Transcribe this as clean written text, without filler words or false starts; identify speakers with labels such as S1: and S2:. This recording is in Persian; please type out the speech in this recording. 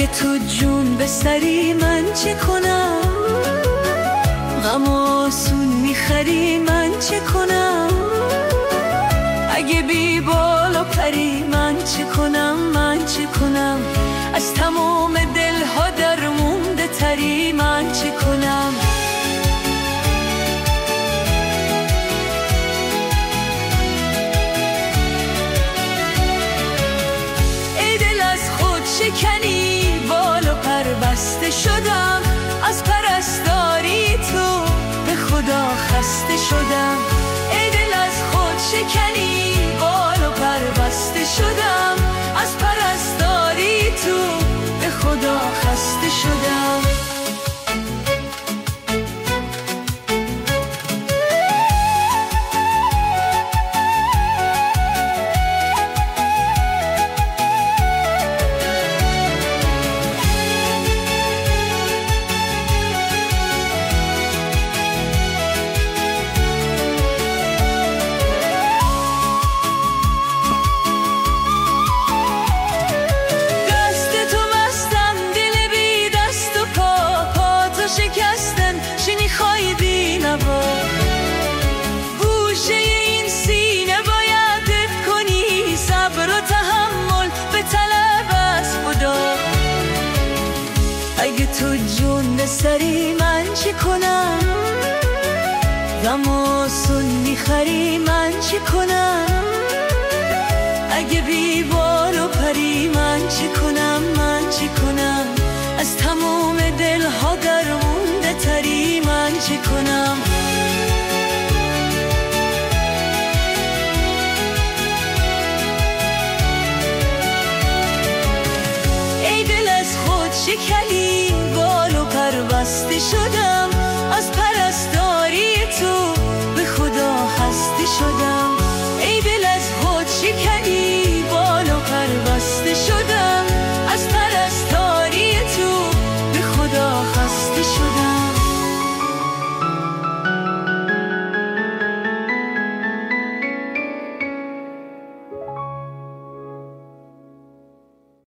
S1: اگه تو جون بسری من چه کنم؟ غم آسون میخری من چه کنم؟ اگه بی بال و پری من چه کنم؟ من چه کنم؟ از تمام دلها در مونده تری من چه کنم؟ ای دل از خود شکنی بال و پر بسته شدم، از پرستاری تو به خدا خسته شدم. ای دل از خود شکنی بال و پر بسته شدم، از پرستاری تو به خدا خسته شدم. گوشه این سینه باید دف کنی، صبر و تحمل به طلب از خدا. اگه تو جون بسری من چه کنم؟ غم آسون میخری من چه کنم؟ اگه بی بال و پری من چه کنم؟ من چه کنم؟ از تمام دلها در مونده تری من چه کنم؟ ای دل از خود شکنی